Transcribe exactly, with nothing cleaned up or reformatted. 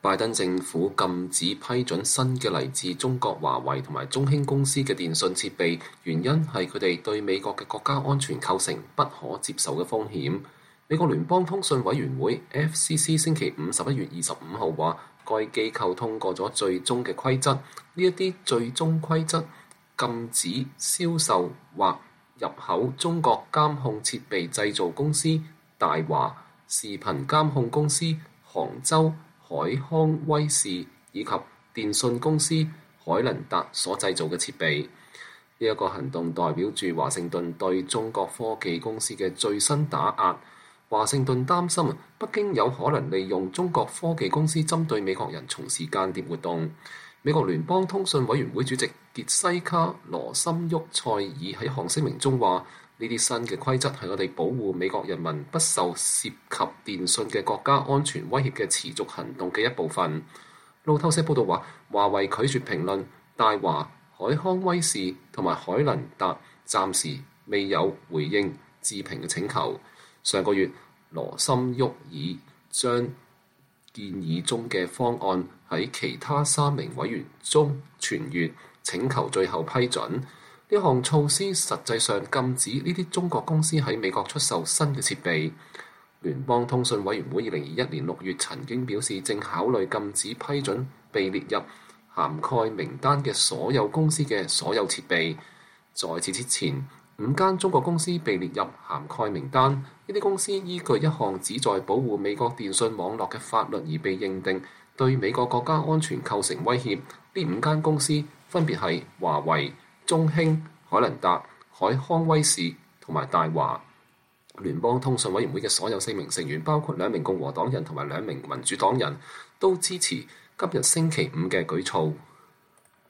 拜登政府禁止批准新嘅嚟自中國華為同埋中興公司嘅電訊設備，原因係佢哋對美國嘅國家安全構成不可接受嘅風險。美國聯邦通訊委員會 F C C 星期五十一月二十五號話，該機構通過咗最終嘅規則，呢一啲最終規則禁止銷售或入口中國監控設備製造公司大華、視頻監控公司杭州海康威視以及電信公司海能達所製造嘅設備。呢、這、一個行動代表住華盛頓對中國科技公司嘅最新打壓。華盛頓擔心北京有可能利用中國科技公司針對美國人從事間諜活動。美國聯邦通訊委員會主席傑西卡羅森沃塞爾喺一項聲明中話：呢啲新嘅規則係我哋保護美國人民不受涉及電訊嘅國家安全威脅嘅持續行動嘅一部分。路透社報道話，華為拒絕評論大華、海康威視同埋海能達暫時未有回應置評嘅請求。上個月，羅森沃爾將建議中嘅方案喺其他三名委員中傳閱，請求最後批准。呢項措施實際上禁止呢啲中國公司喺美國出售新嘅設備。聯邦通訊委員會二零二一年六月曾經表示，正考慮禁止批准被列入涵蓋名單嘅所有公司嘅所有設備。在此之前，五間中國公司被列入涵蓋名單，呢啲公司依據一項旨在保護美國電訊網絡嘅法律而被認定對美國國家安全構成威脅。呢五間公司分別係華為、中興、海能達、海康威視同埋大華。聯邦通訊委員會嘅所有四名成員，包括兩名共和黨人同埋兩名民主黨人，都支持今日星期五嘅舉措。